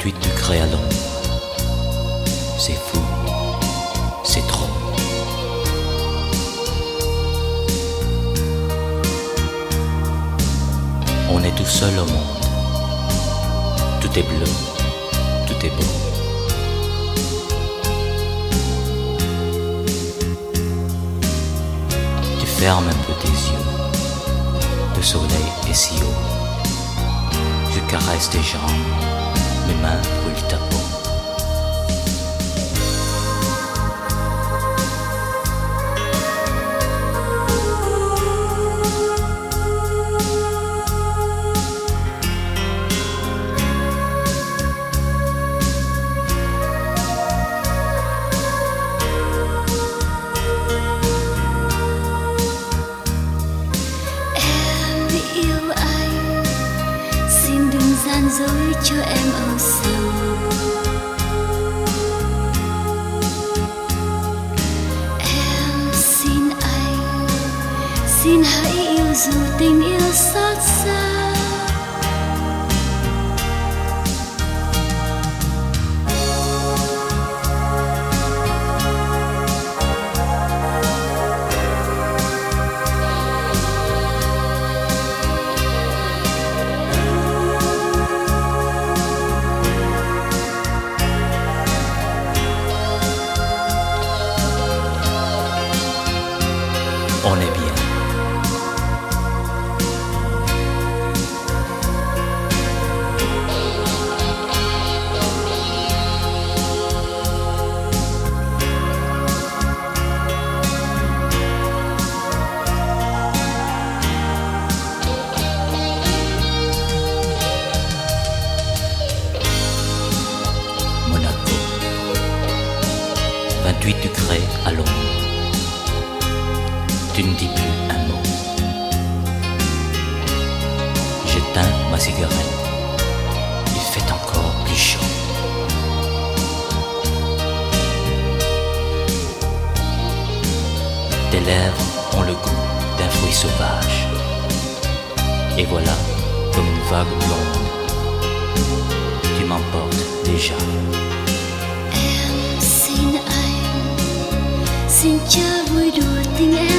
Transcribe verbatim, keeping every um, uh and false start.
vingt-huit degrés à l'ombre. C'est fou, c'est trop. On est tout seul au monde. Tout est bleu, tout est beau. Tu fermes un peu tes yeux. Le soleil est si haut. Je caresse tes jambes. Mes mains brûlent ta peau. Gian dối cho em âu sầu. Em xin anh, xin hãy yêu dù tình yêu xót xa. On est bien. Monaco, vingt-huit degrés à l'ombre. Tu ne dis plus un mot. J'éteins ma cigarette. Il fait encore plus chaud. Tes lèvres ont le goût d'un fruit sauvage. Et voilà, comme une vague blonde, tu m'emportes déjà. Em xin anh, xin chớ vui đùa tình em.